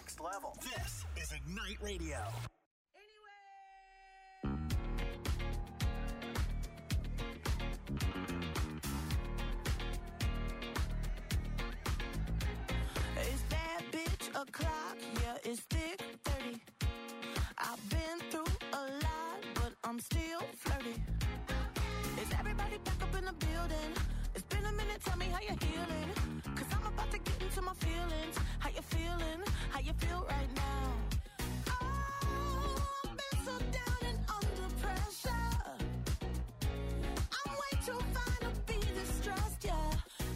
next level. This is Ignite Radio. It's that bitch o'clock, yeah, it's thick 30. I've been through a lot, but I'm still flirty. Is everybody back up in the building? It's been a minute, tell me how you're healing. Cause I'm about to get into my feelings. How you feeling? How you feel right now? Oh, I've been so down and under pressure. I'm way too fine to be distressed, yeah.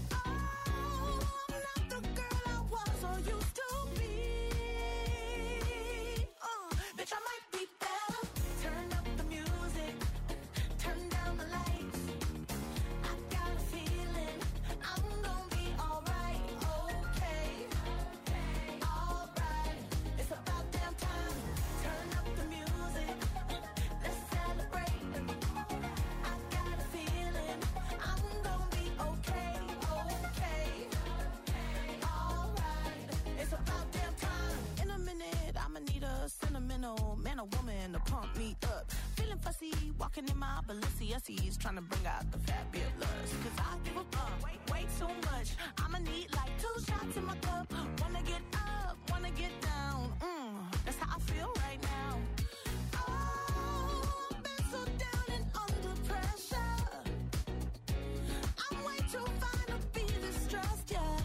Man or woman to pump me up. Feeling fussy, walking in my Balenciennes, trying to bring out the fat bit lust. Cause I give a fuck way too much. I'ma need like 2 shots in my cup. Wanna get up, wanna get down. That's how I feel right now. Oh, I've been so down and under pressure. I'm way too fine to be distressed, yeah.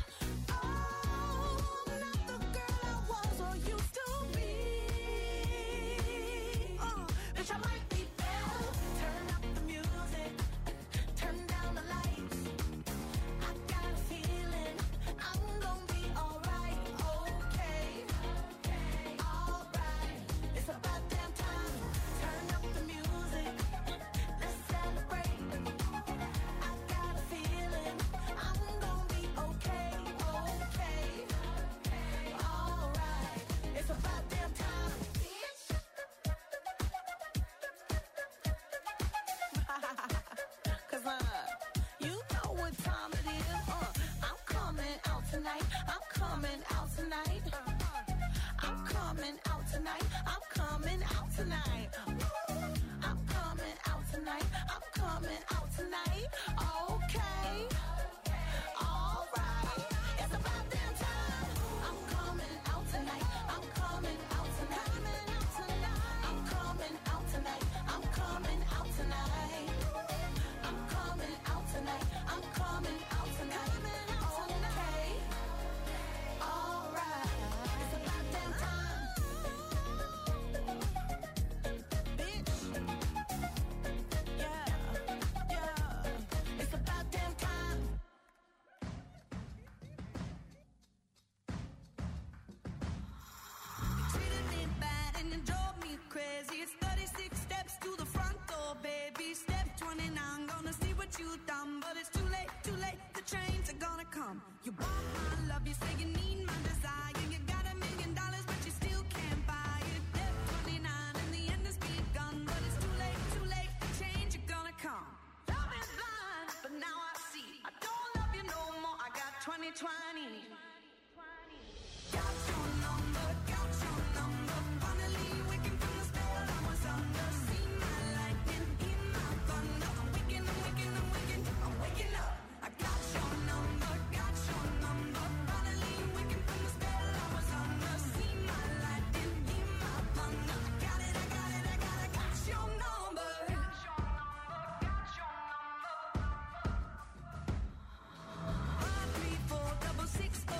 You bought my love, you say you need my desire. You got $1 million, but you still can't buy it. Left 29 and the end has begun, but it's too late, the change is gonna come. Love is blind, but now I see. I don't love you no more, I got 2020. Got your number, finally waking from the spell I was under. See my lightning, hear my thunder. I'm waking up. I got your number, finally waking from the spell I was under. See my lightning, hear my thunder. I got it, got your number. 5, 3, 4, 6, 6, 4.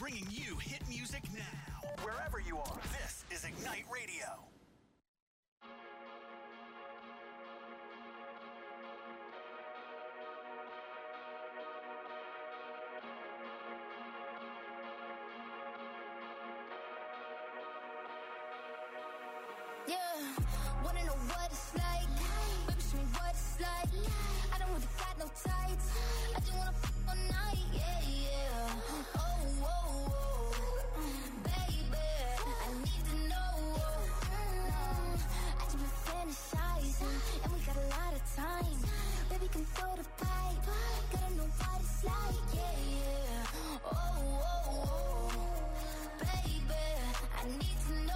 bringing you hit music now. Wherever you are, this is Ignite Radio. Yeah, wanna know what it's like? Baby, show me what it's like. I don't really got no tights. I just wanna f*** all night, yeah, yeah. Oh, oh, oh, baby, I need to know. I just been fantasizing, and we got a lot of time. Baby, come throw the pipe. Gotta know what it's like, yeah, yeah. Oh, oh, oh, baby, I need to know.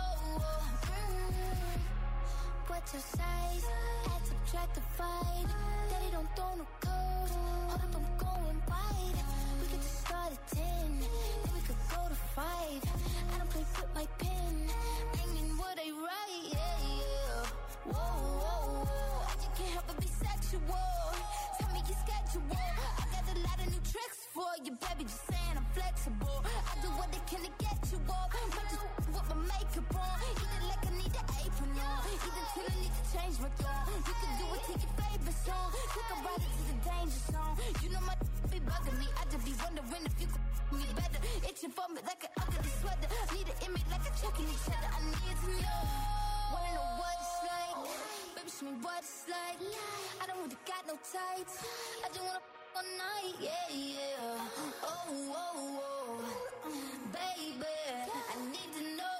What's your size? Add, subtract, divide. Daddy don't throw no code. Hold up, I'm going wide. We could just start at 10, then we could go to 5. I don't play with my pen. Aiming what I write, yeah, yeah. Whoa, whoa, whoa. I just can't help but be sexual. Tell me your schedule. I got a lot of new tricks for you, baby. Just saying I'm flexible. I do what I can to get you off. Might just with my makeup on. Eat it like I need an apron on. Either till I need to change my tone. You can do it to your favorite song. Take a ride into the danger zone. You know my be bugging me. I just be wondering if you could me better. Itching for me like an ugly sweater. Need an image like a checking each other. I need to know. Wanna know what it's like? Baby, show me what it's like. I don't really got no tights. I just wanna all night, yeah, yeah. Oh, oh, oh, baby, I need to know.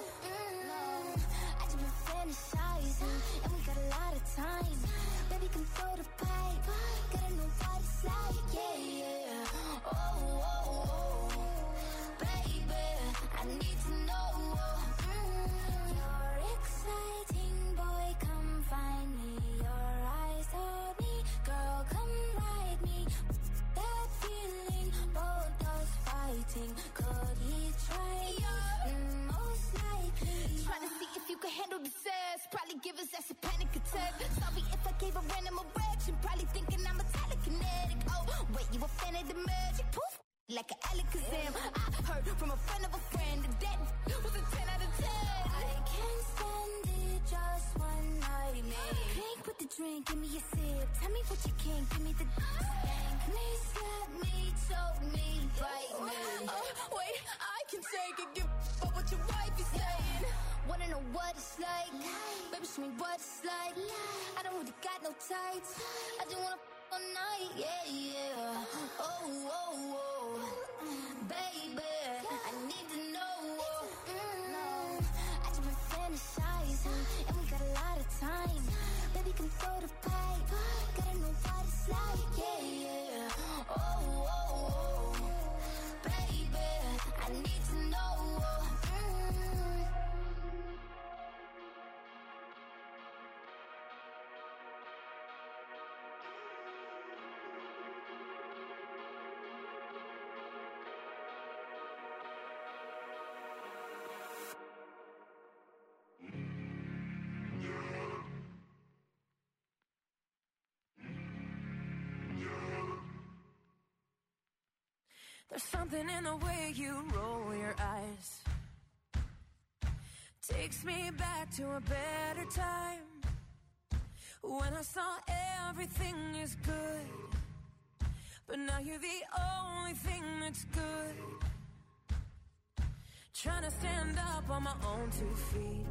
I just been fantasizing, and we got a lot of time. Baby, come throw the pipe. Gotta know what it's like, yeah, yeah. Oh, oh, oh, baby, I need to know. You're exciting, boy, come find me. Your eyes told me, girl, come ride me. That feeling, both us fighting. Could he try? Most likely. Trying to see if you can handle the sass. Probably give us that's a panic attack. Sorry if I gave a random erection. Probably thinking I'm a telekinetic. Oh, wait, you a fan of the magic? Poof, like an Alakazam. I heard from a friend of a friend that was a 10 out of 10. I can't stand it, just one night, man. Drink with the drink, give me a sip. Tell me what you can, give me the spank me, slap me, choke me, bite me. Wait, I can take it, give up what your wife is saying. Wanna know what it's like? Baby, show me what it's like. I don't really got no tights. I just wanna all night, yeah, yeah. Oh, oh, oh, baby, I need to know. I just been fantasizing, and we got a lot of time. Baby, come throw the pipe. Gotta know what it's like, yeah, yeah. Oh, oh, oh, baby, I need to know. There's something in the way you roll your eyes. Takes me back to a better time, when I saw everything is good. But now you're the only thing that's good. Trying to stand up on my own 2 feet.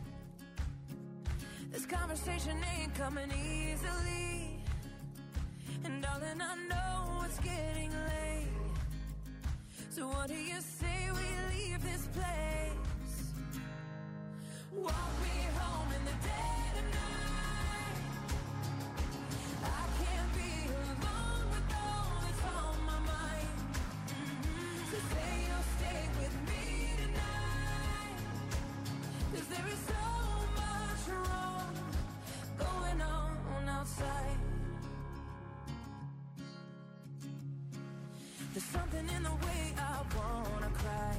This conversation ain't coming easily. And darling, I know it's getting late. So what do you say we leave this place? Walk me home in the dead of night. I can't be alone with all that's on my mind. So say you'll stay with me tonight. 'Cause there is so much wrong going on outside. There's something in the way I wanna cry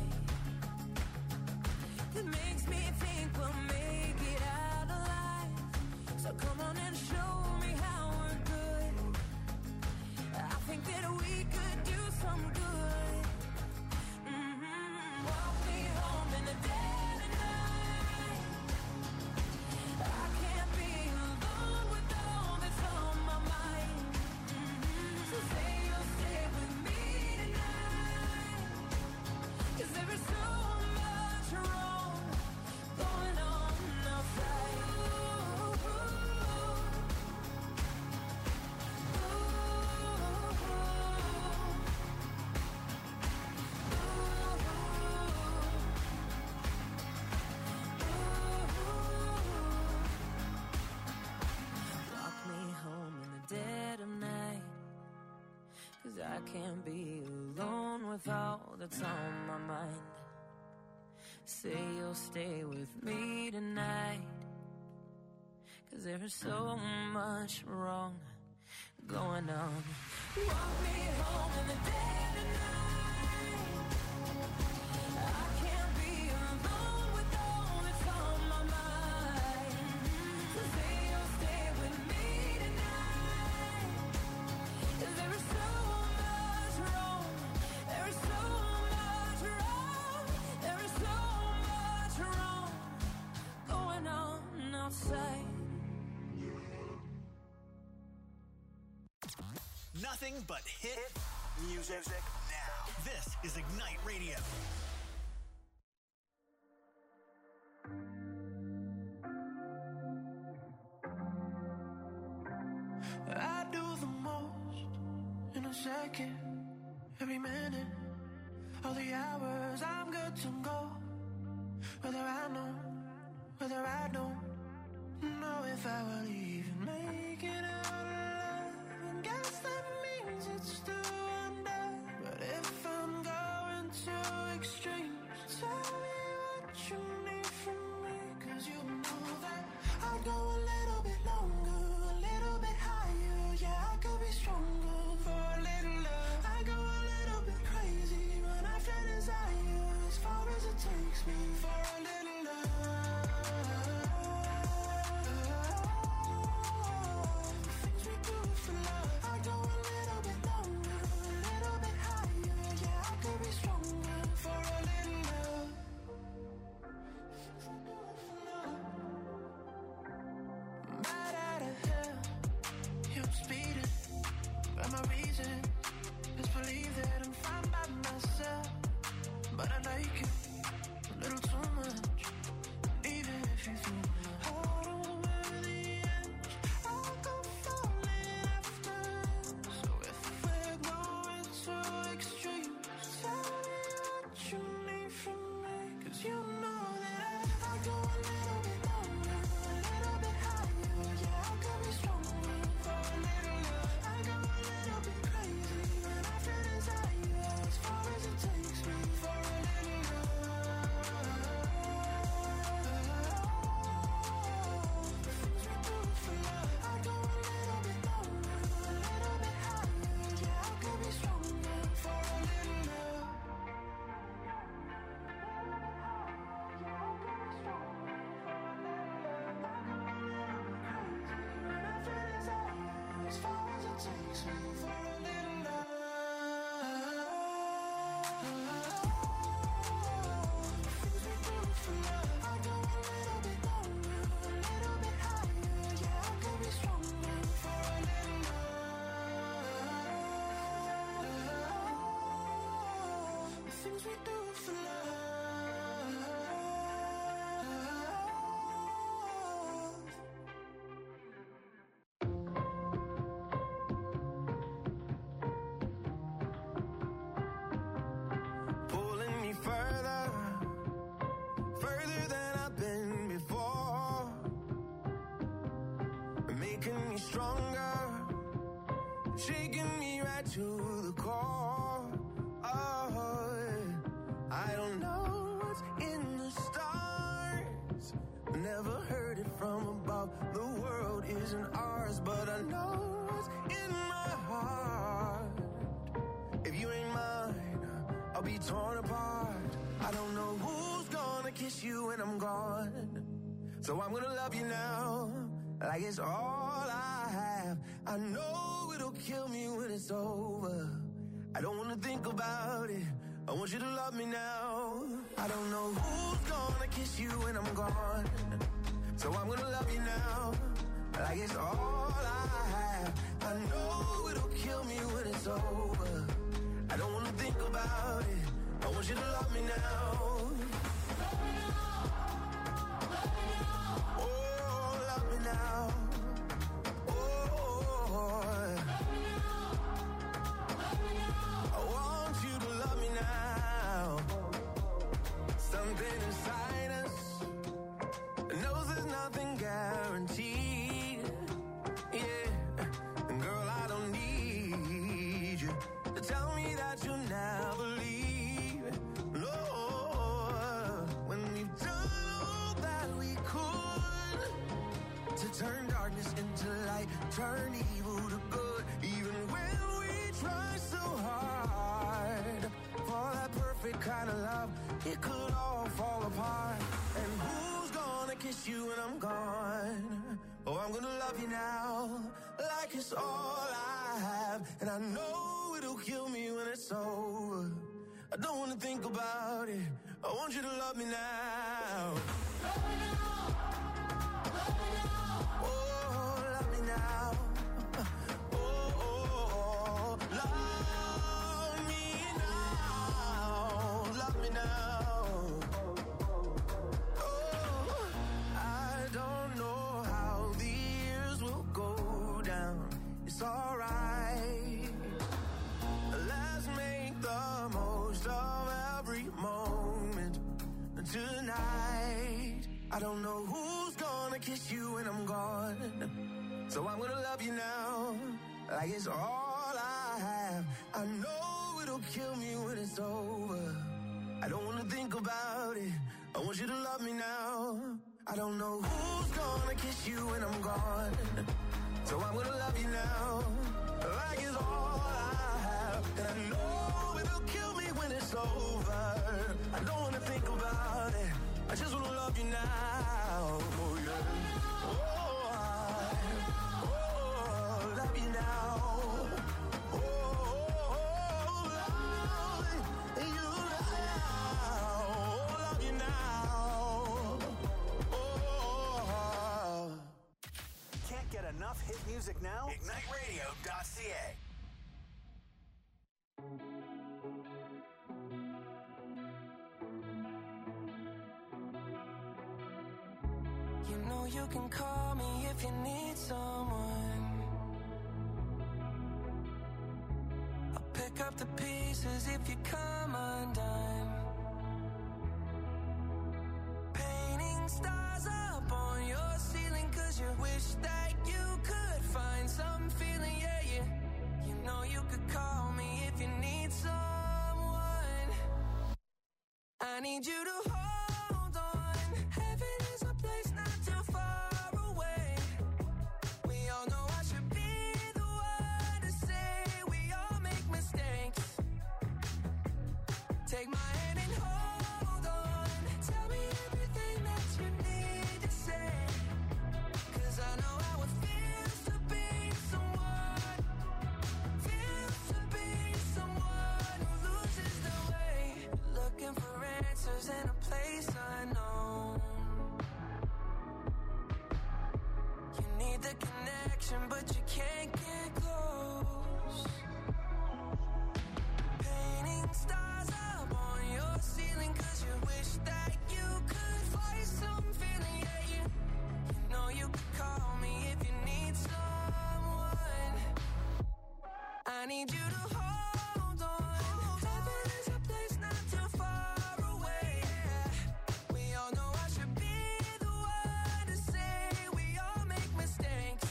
that makes me think we'll make it out alive. So come on and show me how we're good. I think that we could do some good. I can't be alone with all that's on my mind. Say you'll stay with me tonight, 'cause there is so much wrong going on. Walk me home in the dead of night. I can't be alone with all that's on my mind. So say you'll stay with me tonight, 'cause there is so much wrong. There is so much wrong. There is so much wrong going on outside. Nothing but hit music now. This is Ignite Radio. I do the most in a second, every minute, all the hours I'm good to go. Whether I know, whether I don't know if I will even make it out alive. And guess that means it's still under. But if I'm going to extremes, tell me what you need from me. 'Cause you know that I'd go a little bit longer, a little bit higher. Yeah, I could be stronger for a little love. I go a little bit crazy when I feel desire, as far as it takes me for a little love. The things we do for love. I go a little bit longer, a little bit higher. Yeah, I could be stronger for a little love. Right out of hell, you're speeding by my reason. Just believe that I'm fine by myself, but I like you a little too much. Even if you threw my heart over the edge, I'll go falling after. So if we're going to extremes, tell me what you need from me. 'Cause you know that I go a little bit longer, a little bit higher. Yeah, I could be stronger for a little love. I go a little bit crazy when I feel desire, as far as it takes me for a little love. The things we do for love. I go a little bit longer, a little bit higher. Yeah, I could be stronger for a little love. As far as it takes me for a little love. Things we do for love. I go a little bit longer, a little bit higher. Yeah, I could be stronger for a little love. The things we do for love. Pulling me further, further than I've been before, making me stronger, shaking me right to the core. Oh, I don't know what's in the stars, never heard it from above. The world isn't ours, but I know what's in my heart. If you ain't mine, I'll be torn apart. I don't know who's gonna kiss you when I'm gone, so I'm gonna love you now, like it's all I have. I know it'll kill me when it's over. I don't wanna think about it, I want you to love me now. I don't know who's gonna kiss you when I'm gone, so I'm gonna love you now, like it's all I have. I know it'll kill me when it's over. I don't wanna think about it, I want you to love me now. Oh, love me now. Oh, I want you to love me now. Something inside us knows there's nothing guaranteed. Yeah, and girl, I don't need you to turn darkness into light, turn evil to good, even when we try so hard. For that perfect kind of love, it could all fall apart. And who's gonna kiss you when I'm gone? Oh, I'm gonna love you now, like it's all I have. And I know it'll kill me when it's over. I don't wanna think about it, I want you to love me now. Love me now, love me now. Oh, love me now. Oh, love me now, love me now. Oh, I don't know how the years will go down. It's alright. Let's make the most of every moment tonight. I don't know who's gonna kiss you when I'm gone, so I'm gonna love you now, like it's all I have. I know it'll kill me when it's over. I don't wanna think about it, I want you to love me now. I don't know who's gonna kiss you when I'm gone, so I'm gonna love you now, like it's all I have. And I know it'll kill me when it's over. I don't wanna think about it, I just wanna love you now. Oh, yeah. Oh, love you now. Oh, love you now. Love you now. Oh. Can't get enough hit music now? IgniteRadio.ca. You know you can call me if you need someone. I'll pick up the pieces if you come undone. Painting stars up on your ceiling 'cause you wish that you could find some feeling, yeah, yeah. You know you could call me if you need someone. I need you to hold on. Heaven is a place not too far away. We all know I should be the one to say we all make mistakes. Take my hand and hold on. Tell me everything that you need to say. 'Cause I know how it feels to be someone. Feels to be someone who loses their way. Looking for answers in a place unknown. You need the connection, but you can't get close. Painting stars up on your ceiling 'cause you wish that you could find some feeling, yeah, you know you could call me if you need someone. I need you to hold on. Heaven is a place not too far away. We all know I should be the one to say we all make mistakes.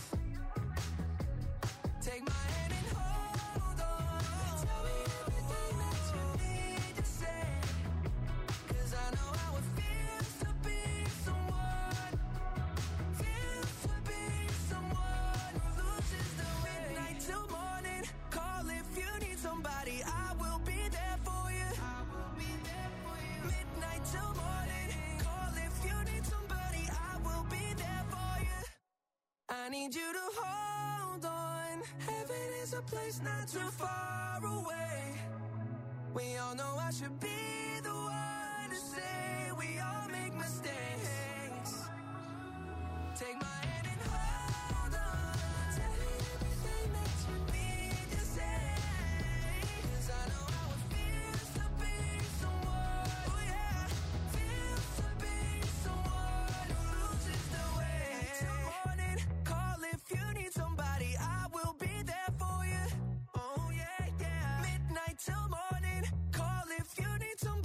Take my hand and hold on. Tell me everything that you need to say. 'Cause I know how it feels to be someone. Feels to be someone who loses their way. Midnight till morning, call if you need somebody. I will be there for you. I will be there for you. Midnight till morning, call if you need somebody. I will be there for you. I need you to hold on. Heaven is a place not too far away. We all know I should be the one to say we all make mistakes. Take my hand and hold on. Tell me everything that you need to say. 'Cause I know how it feels to be someone. Oh yeah, feels to be someone who loses their way. Till morning, call if you need somebody. I will be there for you. Oh yeah, yeah. Midnight till morning, call if you need somebody.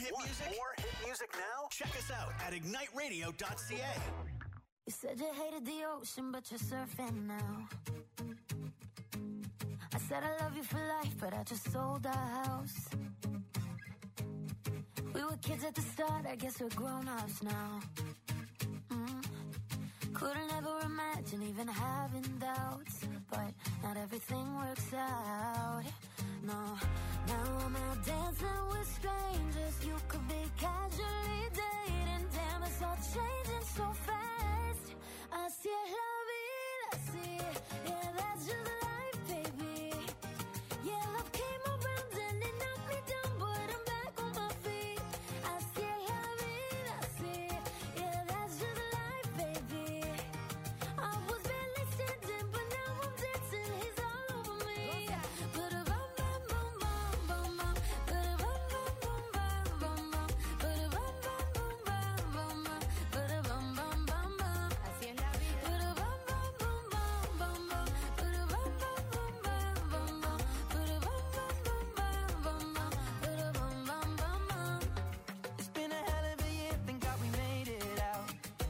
hit music? More hit music now? Check us out at igniteradio.ca. You said you hated the ocean, but you're surfing now. I said I love you for life, but I just sold our house. We were kids at the start, I guess we're grown-ups now. Couldn't ever imagine even having doubts, but not everything works out. No, now I'm out dancing with strangers. You could be casually dating. Damn, it's all changing so fast. Así es la vida, así. Yeah, that's just life, baby. Yeah, love came around and it knocked me down, but I'm back on my feet. Así es la vida, así. Yeah, that's just life, baby. I was barely standing, but now I'm dancing. He's all over me. Ba-da-bum, bum, bum, bum, bum, bum. Ba-da-bum, bum, bum, bum, bum, bum. Ba-da-bum, bum, bum, bum, bum, bum. Ba-da-bum, bum, bum, bum. Así es la vida. Ba-da-bum, bum, bum, bum, bum, bum. Ba-da-bum, bum, bum, bum, bum, bum. Ba-da-bum, bum, bum, bum, bum, bum. Ba-da-bum, bum, bum, bum. It's been a hell of a year, thank God we made it out.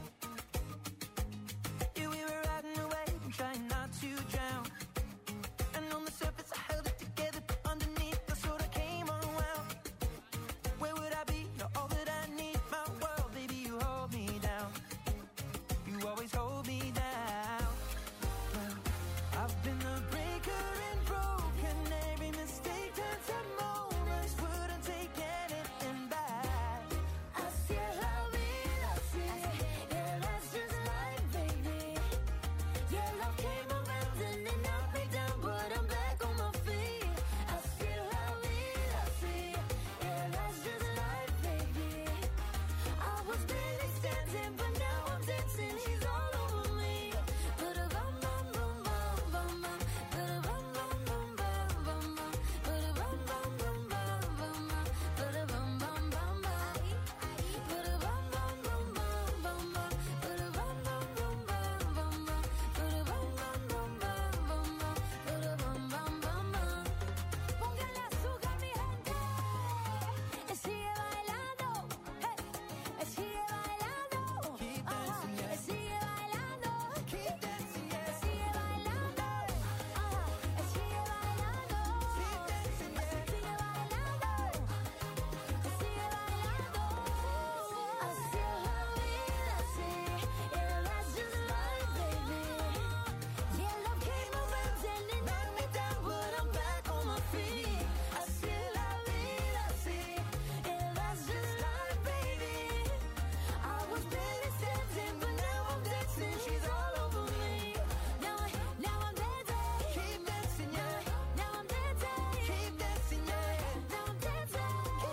Yeah, we were riding away and trying not to drown. And on the surface I held it together, but underneath I sort of came unwound. Where would I be? You're all that I need, my world, baby, you hold me down. You always hold me down. Well, I've been the breaker and broken. Every mistake turns to moments. Wouldn't take anything back. Así es la vida, así. Yeah, that's just life, baby. Yeah, love came around and it knocked me down, but I'm back on my feet. Así es la vida, así. Yeah, that's just life, baby. I was barely standing, but now I'm dancing. He's all over me. Ba-da-bum, bum, bum, bum, bum, bum. Ba-da-bum, bum, bum, bum, bum, bum. Ba-da-bum, bum, bum, bum, bum, bum. Ba-da-bum, bum, bum, bum. Ba-da-bum, bum, bum, bum, bum, bum. Ba-da-bum, bum, bum, bum, bum, bum. Ba-da-bum, bum, bum, bum, bum, bum. Ba-da-bum, bum, bum, bum. Póngale azúcar, mi gente. Sigue bailando. Hey. Sigue bailando. Keep dancing, yeah. Sigue bailando. Keep dancing, yeah. Sigue bailando. Sigue bailando. Keep dancing, yeah. Sigue bailando. Sigue bailando. Así es la vida, así. Yeah, that's just life, baby. Yeah, love came around and it knocked me down, but I'm back on my feet. Así es la vida, así. Yeah, that's just life, baby. I was barely standing, but now I'm dancing. She's all over me. Now I'm dancing. Keep dancing, yeah. Now I'm dancing. Keep dancing, yeah. Now I'm dancing.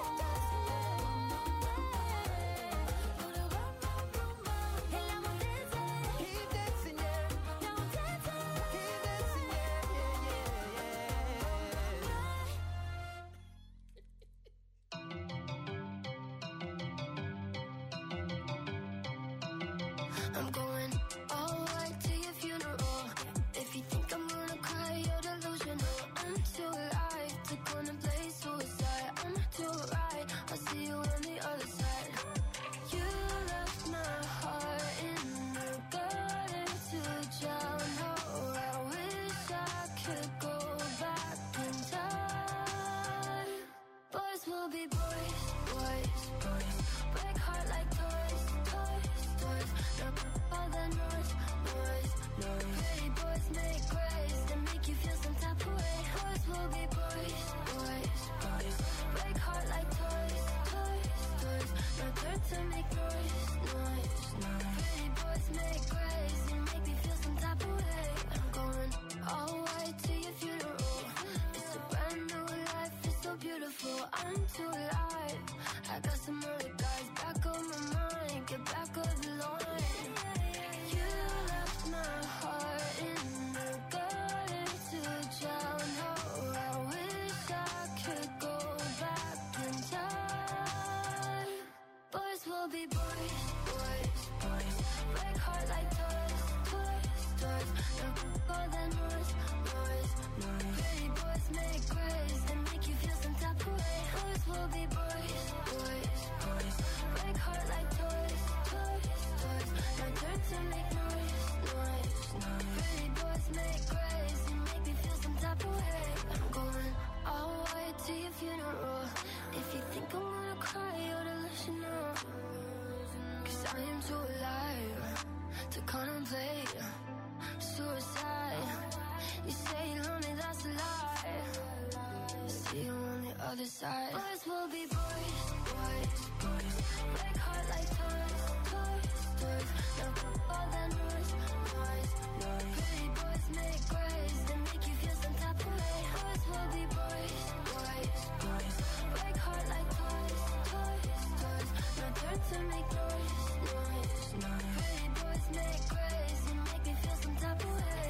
Keep dancing, yeah. Now I'm dancing. Keep dancing, yeah, I'm going all right to your funeral. If you think I'm gonna cry, you're delusional. I'm too alive to contemplate suicide. I'm too right. I'll see you on the other side. You left my heart in the gutter to drown. Oh, I wish I could go back in time. Boys will be boys, boys, boys. Break heart like toys, toys, toys. Now all the noise, noise, noise. Pretty boys make grace and make you feel some type of way. Boys will be boys, boys, boys. Break heart like toys, toys, toys. Now turn to make noise, noise, noise. Pretty boys make grace and make me feel some type of way. I'm going all white to your funeral. It's a brand new life, it's so beautiful. I'm too alive. I got some other guys back on my mind. Get back on the line. You left my heart in the gutter to drown. Oh, I wish I could go back in time. Boys will be boys, boys, boys. Break heart like toys, toys, toys. No, all that noise, noise, noise. Pretty boys make grace and make you feel some type of way. Boys will be boys, boys, boys. Break heart like toys, toys, toys. My turn to make noise, noise, noise. Pretty boys make grace and make me feel some type of way. I'm going all white to your funeral. If you think I'm gonna cry, you ought to listen up. 'Cause I am too alive to contemplate suicide. You say you're lonely, that's a lie. See you on the other side. Boys will be boys, boys, boys. Break heart like toys, toys, toys. No, all that noise, noise, noise. Pretty boys make grace and make you feel some type of way. Boys will be boys, boys, boys. Break heart like toys, toys, toys. No turn to make noise, noise, noise. Pretty boys make grace and make me feel some type of way.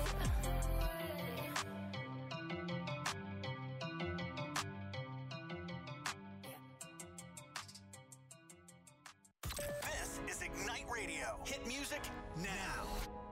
This is Ignite Radio. Hit music now.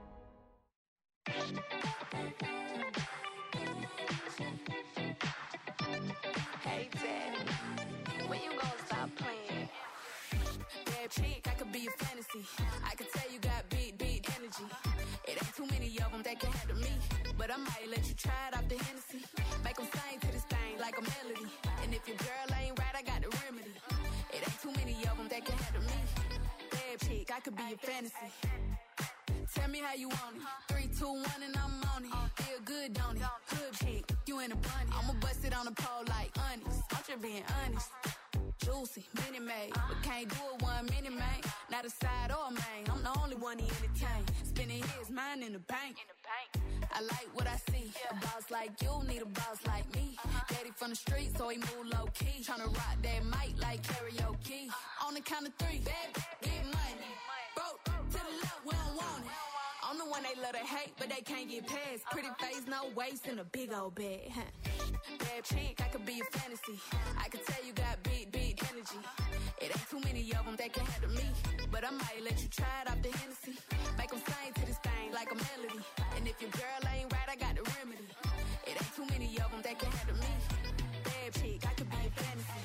Hey, Daddy, when you gonna stop playing? Bad chick, I could be a fantasy. I could tell you got big, big energy. It ain't too many of them that can handle me. But I might let you try it off the Hennessy. Make them sing to this thing like a melody. And if your girl ain't right, I got the remedy. It ain't too many of them that can handle me. Bad chick, I could be a fantasy. Tell me how you want it. 3, 2, 1, and I'm on it. Feel good, don't it? Hood chick, you in a bunny. I'ma bust it on the pole like honest. I'm just being honest. Juicy, mini made, but can't do it 1 minute, man. Not a side or a main. I'm the only one he entertain. Spending his mind in the bank. I like what I see. A boss like you need a boss like me. Daddy from the street, so he move low key. Tryna rock that mic like karaoke. On the count of 3, baby, get money. Broke to the left, we don't want it. I'm the one they love to hate, but they can't get past. Pretty face, no waist, and a big old bag. Bad chick, I could be a fantasy. I could tell you got big, big energy. It ain't too many of them that can handle me. But I might let you try it off the Hennessy. Make them sing to this thing like a melody. And if your girl ain't right, I got the remedy. It ain't too many of them that can handle me. Bad chick, I could be a fantasy.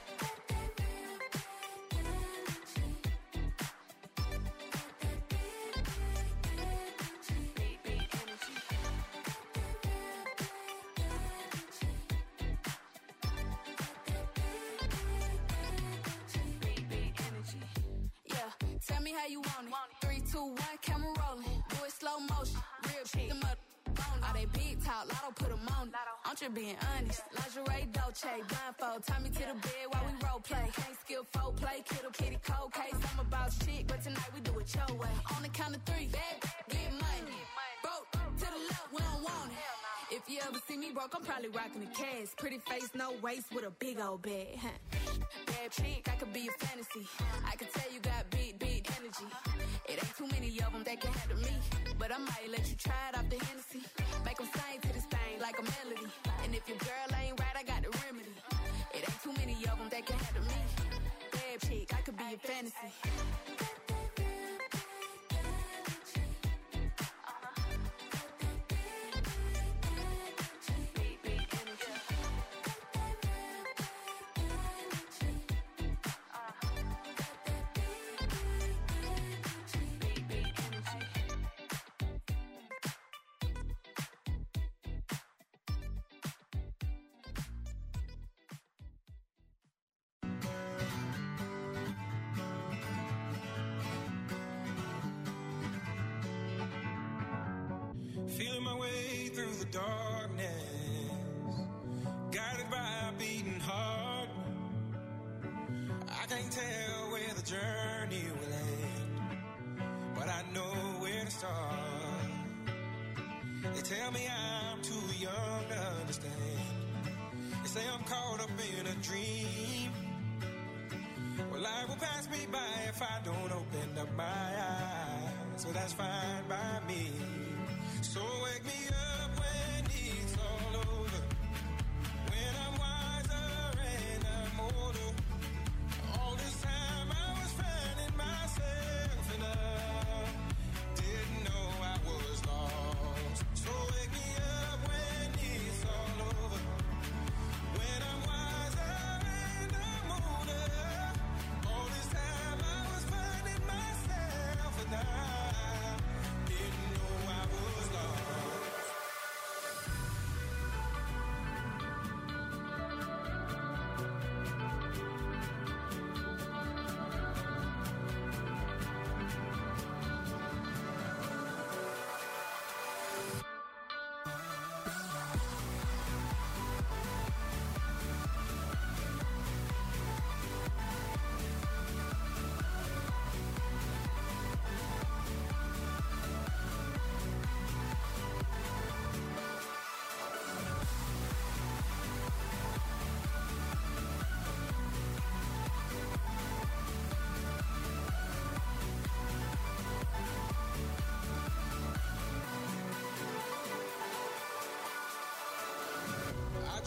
Tell me how you want it. 3, 2, 1, camera rolling. Do it slow motion. Real chick. Them up all they big talk, lotto put them on it. I'm just being honest. Lingerie, Dolce, blindfold. Tie me to the bed while we role play. Can't skill folk play. Kittle kitty cold case. I'm a boss chick, but tonight we do it your way. On the count of 3, baby, get money. Broke to the left, we don't want it. If you ever see me broke, I'm probably rocking the cash. Pretty face, no waist, with a big old bag. Bad chick, I could be a fantasy. I could tell you got big, big energy. It ain't too many of them that can handle me. But I might let you try it off the Hennessy. Make them sing to this thing like a melody. And if your girl ain't right, I got the remedy. It ain't too many of them that can handle me. Bad chick, I could be a fantasy. Feeling my way through the darkness, guided by a beating heart. I can't tell where the journey will end, but I know where to start. They tell me I'm too young to understand. They say I'm caught up in a dream. Well, life will pass me by if I don't open up my eyes, so that's fine by me. So wake me up when it's all over, when I'm wiser and I'm older. All this time I was finding myself and I didn't know I was lost.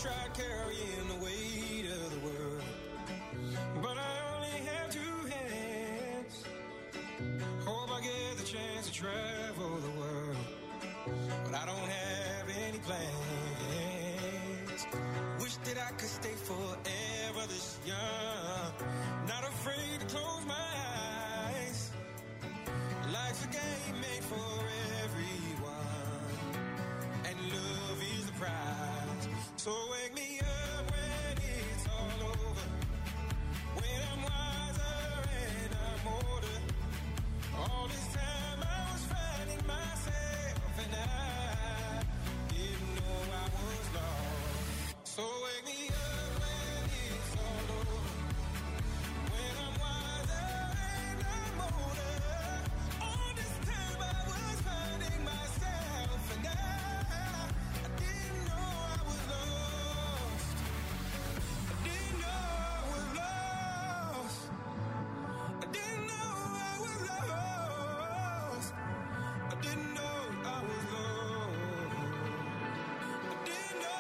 tried carrying the weight of the world, but I only have two hands. Hope I get the chance to travel the world, but I don't have any plans. Wish that I could stay forever this young, not afraid to close my eyes. Life's a game made for everyone, and love is the prize. So wake me up when it's all over, when I'm wiser and I'm older. All this time I was finding myself, and I didn't know I was lost. So wake me up when it's all over, when I'm wiser and I'm older. All this time I was finding myself, and I didn't know I was lost. I didn't know I was lost. I didn't know I was lost. I didn't know I was lost. I didn't know.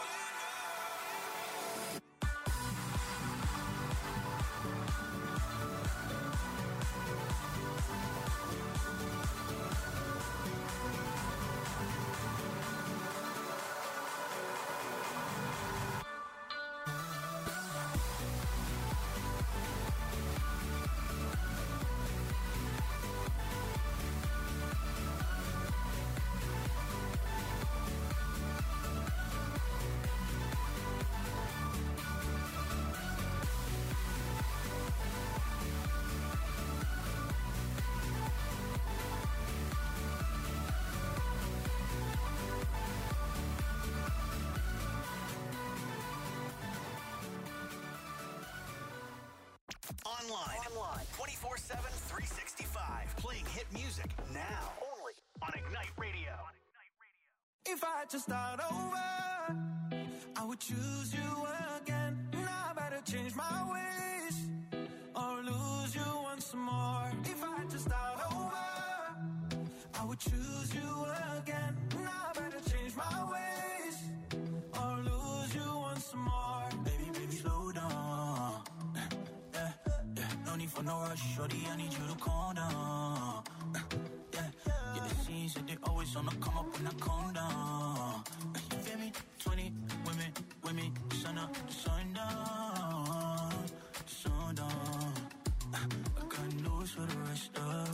Online. 24/7, 365. Playing hit music now. Only on Ignite Radio. If I had to start over, I would choose you again. Now I better change my ways or lose you once more. If I had to start over, I would choose you again. Now I better change my ways or lose you once more. Baby, baby, slow down. No need for no rush, shorty, I need you to calm down. Yeah, the scenes that they always on the come up when I calm down. You feel me? 20 women, sun up, sundown, sundown. I got news for the rest of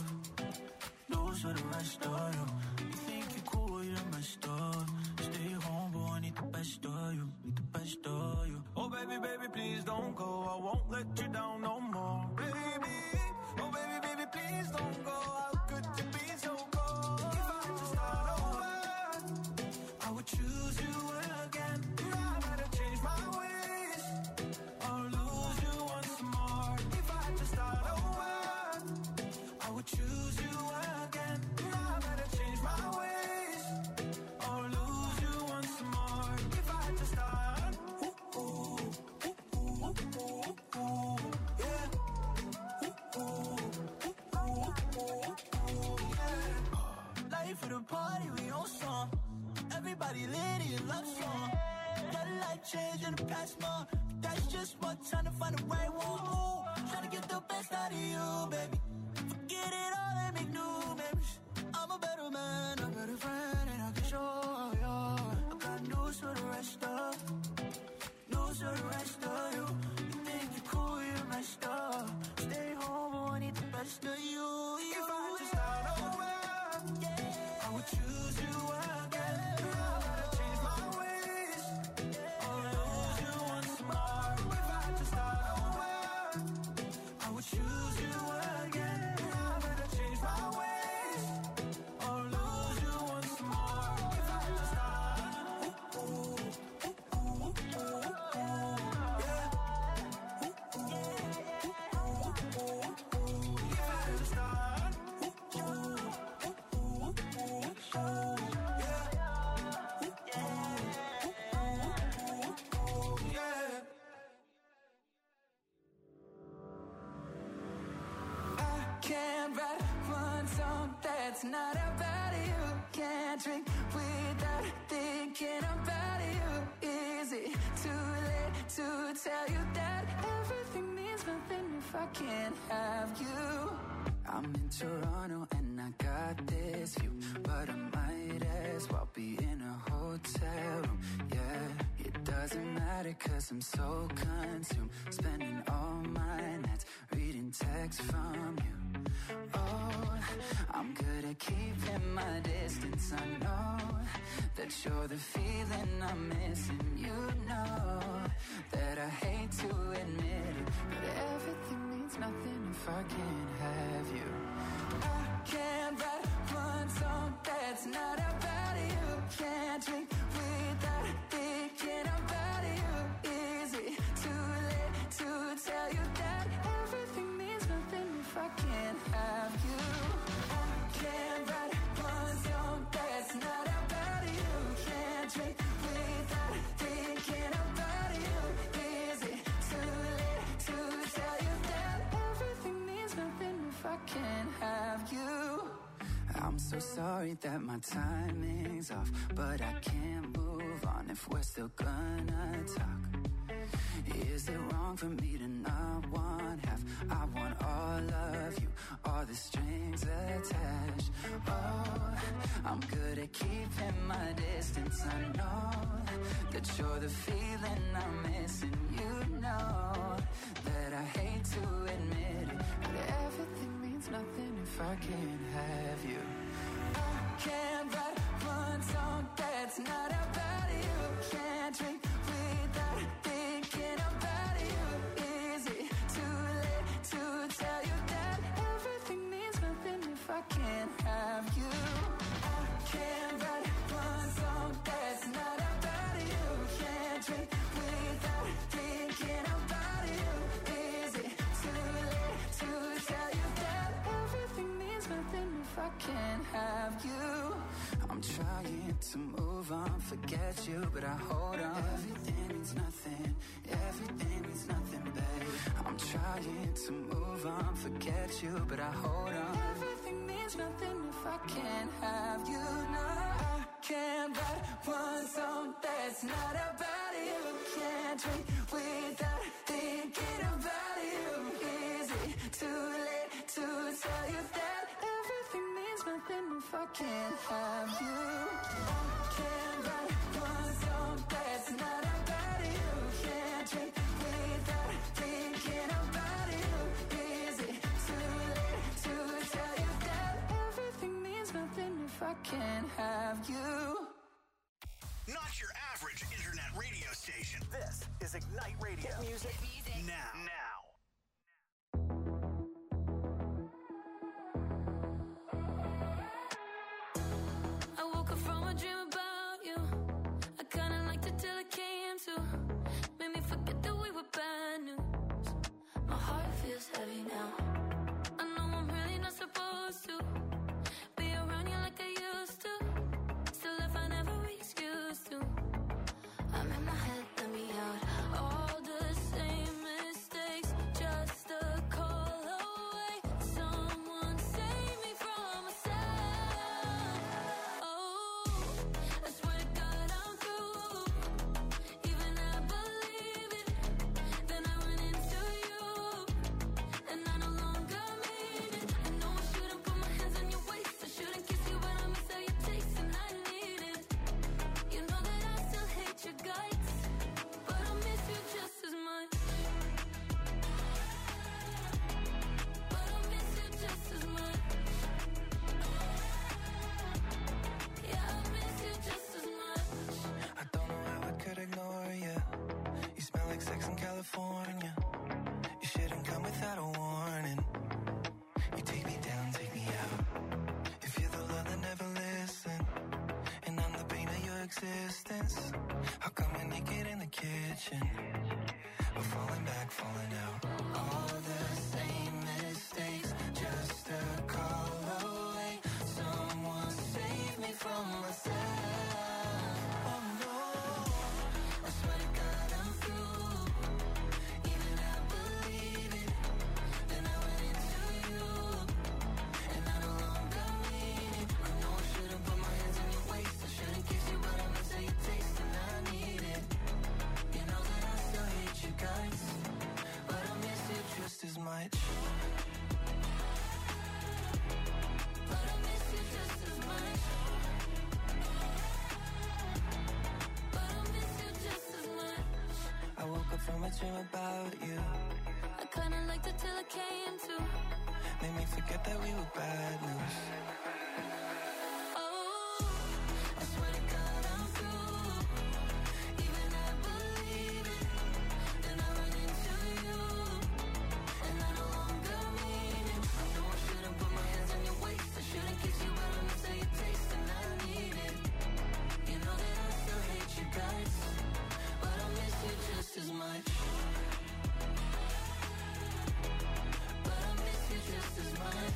you. You think you're cool, you're messed up. Stay home, boy, I need the best of you, Oh, baby, baby, please don't go. I won't let you down no more, baby. Oh, baby, baby, please don't go. How could you be so cold? If I had to start over, I would choose you again. Now I better change my ways or lose you once more. If I had to start over, I would choose you again. Now I better change my ways or lose you once more. If I had to start, yeah. Life of the party, we on song. Everybody lit in love song. Got a life change in the past month. That's just one time to find the right one. Ooh, tryna get the best out of you, baby. Forget it all and make new memories. I'm a better man, a better friend, and I can show you. I got news for the rest of you. You think you're cool, you're messed up. Stay home, I need the best of you. If I had to start over, I would choose you again. Now I gotta change my ways or lose you once more. If I had to start over, I would choose you again. Now I gotta change my ways or lose you once more. If I had to start, Can't write one song that's not about you. Can't drink without thinking about you. Is it if I can't have you. I'm in Toronto and I got this view, but I might as well be in a hotel room. Yeah, it doesn't matter 'cause I'm so consumed, spending all my nights reading texts from you. Oh, I'm good at keeping my distance. I know that you're the feeling I'm missing. You know that I hate to admit it, but everything means nothing if I can't have you. I can't write one song that's not about you. Can't drink without thinking about you. Is it too late to tell you that everything means nothing if I can't have you? I can't write one song that's not about you. Can't drink without thinking about you. Is it too late to tell you that everything means nothing if I can't have you? I'm so sorry that my timing's off, but I can't move on if we're still gonna talk. Is it wrong for me to not want half? I want all of you, all the strings attached. Oh, I'm good at keeping my distance. I know that you're the feeling I'm missing. You know that I hate to admit it, but everything means nothing if I can't have you. I can't write one song that's not about you. Can't drink without thinking about you. Is it too late to tell you that everything means nothing if I can't have you? I can't write one song that's not about you. Can't drink without thinking about you. Is it too late to tell you that everything means nothing if I can't have you? I'm trying to move on, forget you, but I hold on. Everything means nothing, everything means nothing, babe. I'm trying to move on, forget you, but I hold on. Everything means nothing if I can't have you. No, I can't write one song that's not about you. Can't drink without thinking about you. Is it too late to tell you that everything means nothing if I can't have you? I can't write one song that's not about you. Can't drink without thinking about you. Is it too late to tell you that everything means nothing if I can't have you? Not your average internet radio station. This is Ignite Radio. Hit music now. I woke up from a dream about you. I kinda liked it till it came to. Made me forget that we were bad news. My heart feels heavy now. I know I'm really not supposed to be around you like I used to. Still I find every excuse to. I'm in my head, let me out. All the same mistakes. dream about you. I kinda liked it till it came to. Made me forget that we were bad news. Oh, I swear to God I'm through. Even I believe it. Then I run into you, and I no longer mean it. I know I shouldn't put my hands on your waist. I shouldn't kiss you, but I miss how you taste, and I need it. You know that I still hate you guys, but I miss you just as much. But I miss you just as much.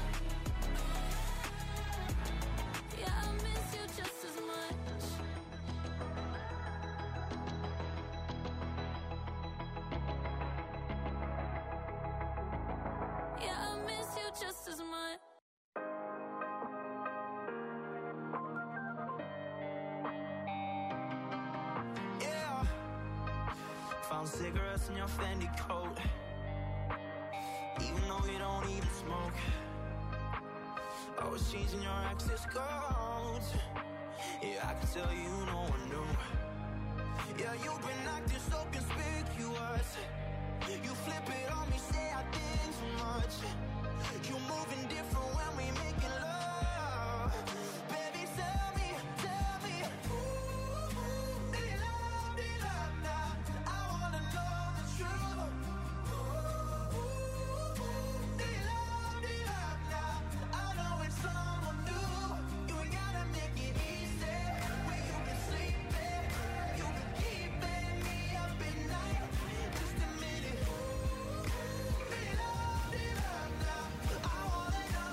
Yeah, I miss you just as much. Yeah, I miss you just as much. Yeah. Found cigarettes in your Fendi coat. Even though you don't even smoke. Always changing your access codes. Yeah, I can tell you no one knew. Yeah, you've been acting so conspicuous. You flip it on me, say I think too much. You're moving different when we making love. Baby, tell me, ooh, they love now. I wanna know the truth. Ooh, they love now. I know it's someone new. You ain't gotta make it easy. When you've been sleeping, you've been keeping me up at night. Just a minute. They love now. I wanna know.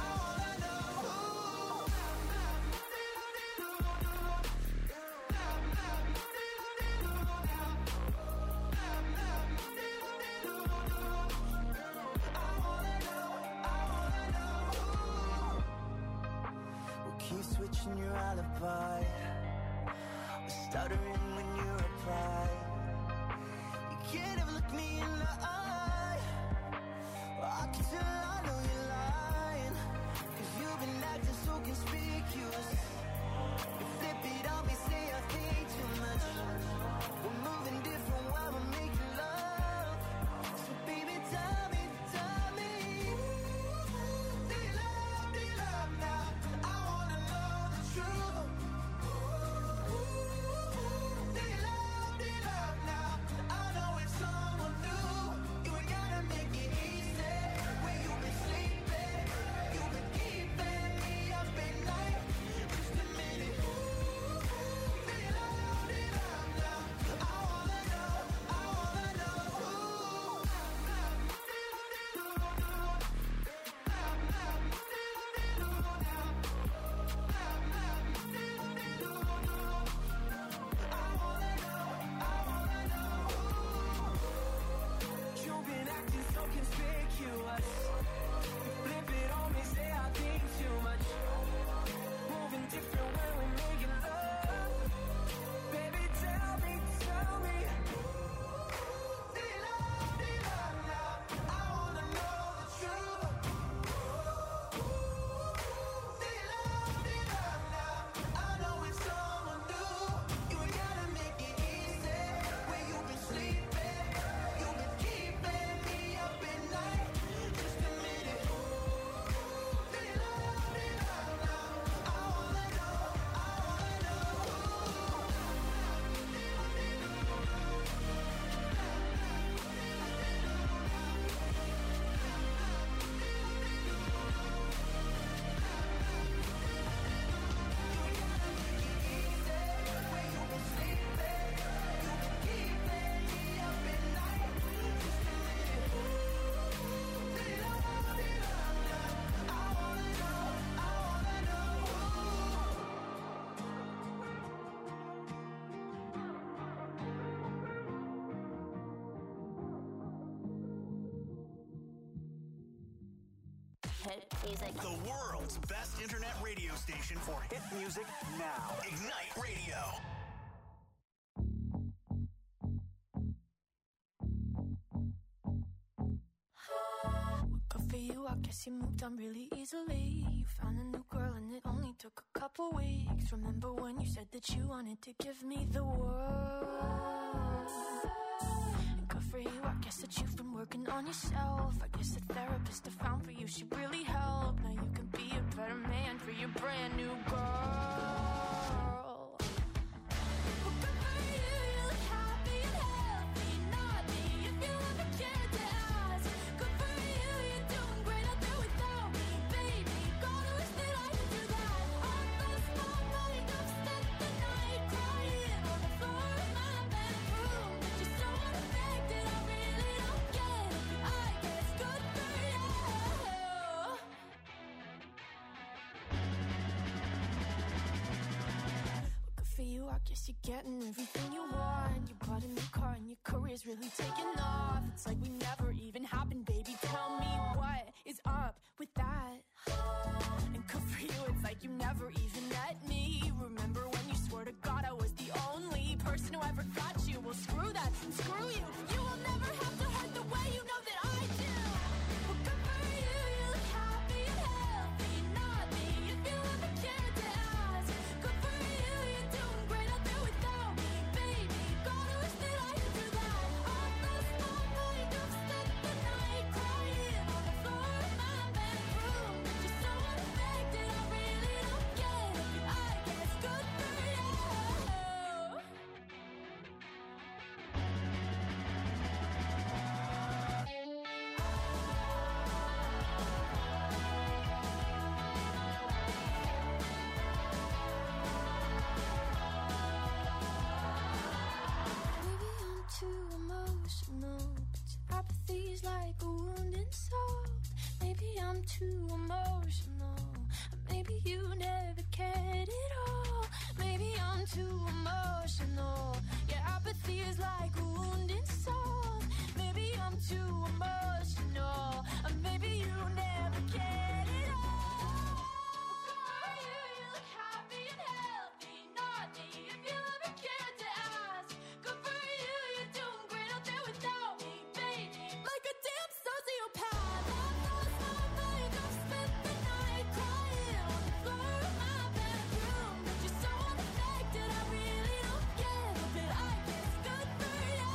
We'll keep switching your alibi. We're stuttering when you reply. You can't ever look me in the eye. Well, I can tell I know you're lying. 'Cause you've been acting so conspicuous. You flip it on me, say I think too much. We're moving different while we're making love. So baby, tell me. They love now. I wanna know the truth. They love now. I know it's someone new. You ain't gotta make it easy. When you've been sleeping, you've been keeping me up at night. Just a minute. They love now. I wanna know. You've been acting so conspicuous. You flip it on me, say I think too much. Moving different when we're making love. Baby, tell me. They love now. I wanna know the truth. They love now. I know it's someone new. You ain't gotta make it easy. When you've been sleeping, you've been keeping me up at night. Just a minute. They love now. I wanna know. Hit music. The world's best internet radio station for hit music now. Ignite Radio. Good for you, I guess you moved on really easily. You found a new girl and it only took a couple weeks. Remember when you said that you wanted to give me the world? for you. I guess that you've been working on yourself. I guess the therapist I found for you should really help. Now you can be a better man for your brand new girl. Well, good for you, you look happy and healthy. Not me, if you ever cared to ask. Good for you, you're doing great out there without me, baby. Gotta wish that I could do that. I lost my mind, I've spent the night crying on the floor of my bedroom. But you're so unaffected, I really don't get it. I guess good for you. Good for you, I guess you're getting everything you want. You bought a new car and your career's really taking off. It's like we never even happened, baby. Tell me what is up with that? And good for you, it's like you never even met me. Remember when you swore to God I was the only person who ever got you? Well, screw that and screw you. You will never have to hurt the way you know that I do. Well, good for you, you look happy and healthy. Not me, if you ever cared to ask. Good for you, you're doing great out there without me, baby. Gotta wish that I could do that. I lost my mind, I've spent the night crying on the floor of my bedroom. But you're so unaffected, I really don't get it. I guess good for you. Maybe I'm too emotional, but your apathy's like a wounded soul. Maybe I'm too emotional, maybe you never cared at all. Maybe I'm too emotional, your apathy is like a wounded soul. Maybe I'm too emotional, maybe you never cared at all. You look happy and healthy, not me, if you ever cared to ask. Good for you, you're doing great out there without me, baby. Like a damn sociopath. I've lost my mind, I've spent the night crying on the floor of my bedroom. But you're so unaffected, I really don't get it. But I guess good for you.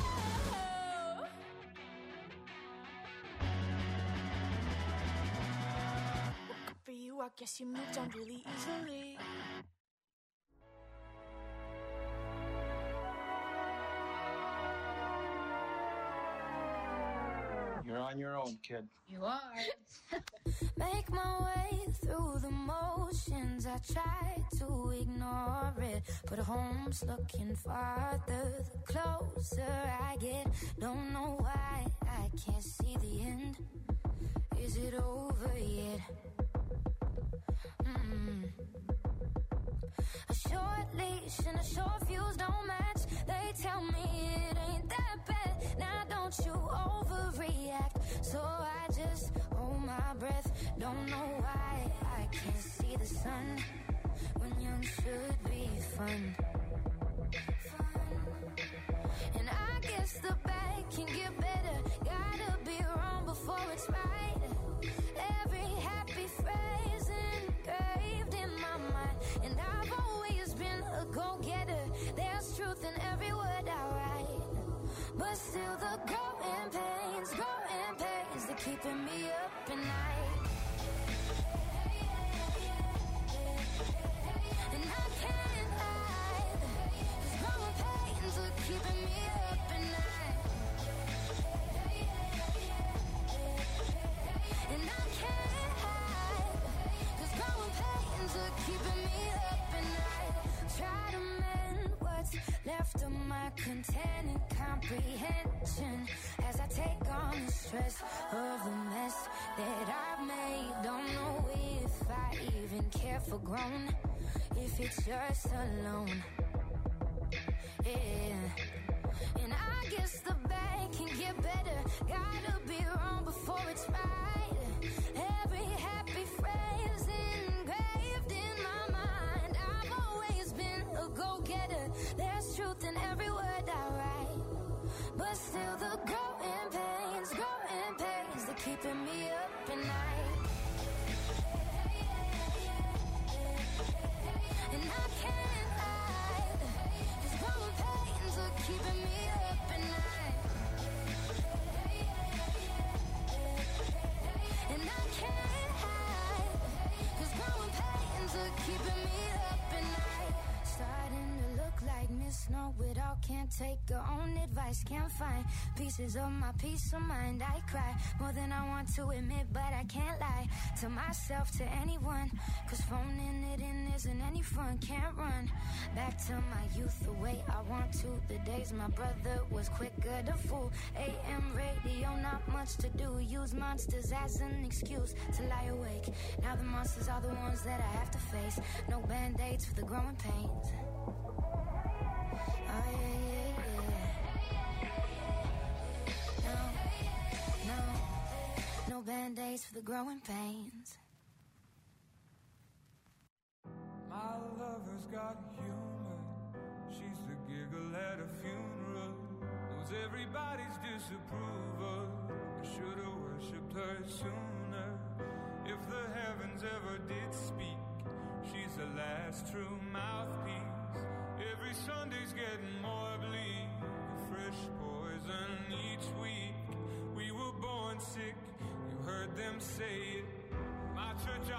Well, good for you, I guess you moved on really easily. You're on your own, kid. You are. Make my way through the motions. I try to ignore it, but home's looking farther the closer I get. Don't know why I can't see the end. Is it over yet? A short leash and a short fuse don't match. They tell me it ain't that bad. Now don't you overreact. So I just hold my breath. Don't know why I can't see the sun when young should be fun. And I guess the bad can get better. Gotta be wrong before it's right. Every happy phrase engraved in my mind. And I've always been a go-getter. There's truth in every word I write. But still the growing pains, they're keeping me up at night. And I can't hide. These growing pains are keeping me up at night. And I can't hide. These growing pains are keeping me up at night. Try to mend what's left of my content and comprehension as I take on the stress of the mess that I've made. Don't know if I even care for grown, if it's just alone. Yeah. And I guess the bad can get better. Gotta be wrong before it's right. Every happy phrase engraved in my mind. I've always been a go-getter. There's truth in every word I write. But still the growing pains, they're keeping me up at night. And I can't hide. These growing pains are keeping me up at night. can't take her own advice. Can't find pieces of my peace of mind. I cry more than I want to admit, but I can't lie to myself, to anyone. Cause phoning it in isn't any fun. Can't run back to my youth the way I want to. The days my brother was quicker to fool. AM radio, not much to do. Use monsters as an excuse to lie awake. Now the monsters are the ones that I have to face. No band-aids for the growing pains. Oh yeah, yeah, yeah. No band-aids for the growing pains. My lover's got humor. She's the giggle at a funeral. Knows everybody's disapproval. I should've worshipped her sooner. If the heavens ever did speak, she's the last true mouthpiece. Every Sunday's getting more bleak. A fresh poison each week. We were born sick, you heard them say it. My church